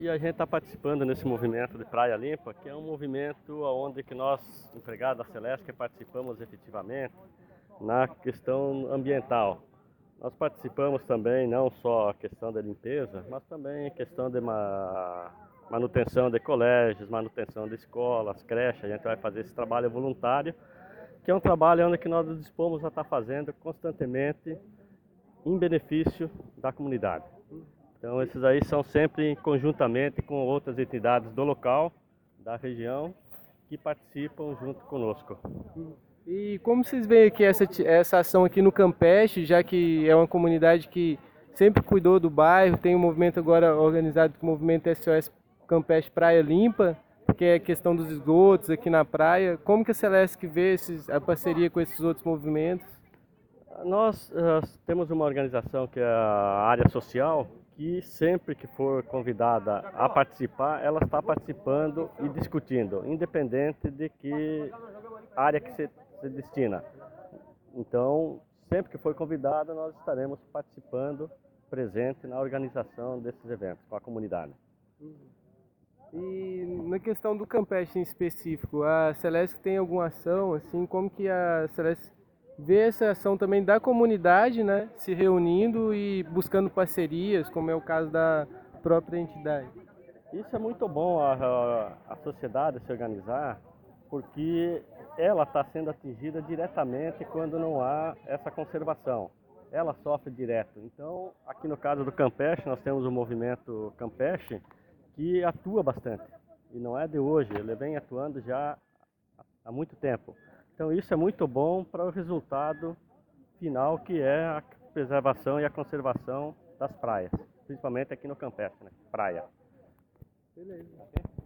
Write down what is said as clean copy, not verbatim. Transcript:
E a gente está participando nesse movimento de Praia Limpa, que é um movimento onde que nós, empregados da Celesc, participamos efetivamente na questão ambiental. Nós participamos também não só a questão da limpeza, mas também a questão de manutenção de colégios, manutenção de escolas, creches. A gente vai fazer esse trabalho voluntário, que é um trabalho onde que nós dispomos a estar fazendo constantemente em benefício da comunidade. Então esses aí são sempre conjuntamente com outras entidades do local, da região, que participam junto conosco. E como vocês veem aqui essa ação aqui no Campeche, já que é uma comunidade que sempre cuidou do bairro, tem um movimento agora organizado com o movimento SOS Campeche Praia Limpa, que é a questão dos esgotos aqui na praia. Como que a Celesc vê a parceria com esses outros movimentos? Nós temos uma organização que é a área social, que sempre que for convidada a participar, ela está participando e discutindo, independente de que área que se destina. Então, sempre que for convidada, nós estaremos participando, presente na organização desses eventos com a comunidade. E na questão do Campeche em específico, a Celesc tem alguma ação, assim, como que a Celesc vê essa ação também da comunidade, né, se reunindo e buscando parcerias, como é o caso da própria entidade? Isso é muito bom, a sociedade se organizar, porque ela está sendo atingida diretamente quando não há essa conservação. Ela sofre direto. Então, aqui no caso do Campeche, nós temos o movimento Campeche, que atua bastante. E não é de hoje, ele vem atuando já há muito tempo. Então isso é muito bom para o resultado final, que é a preservação e a conservação das praias, principalmente aqui no Campeche, né? Praia. Beleza.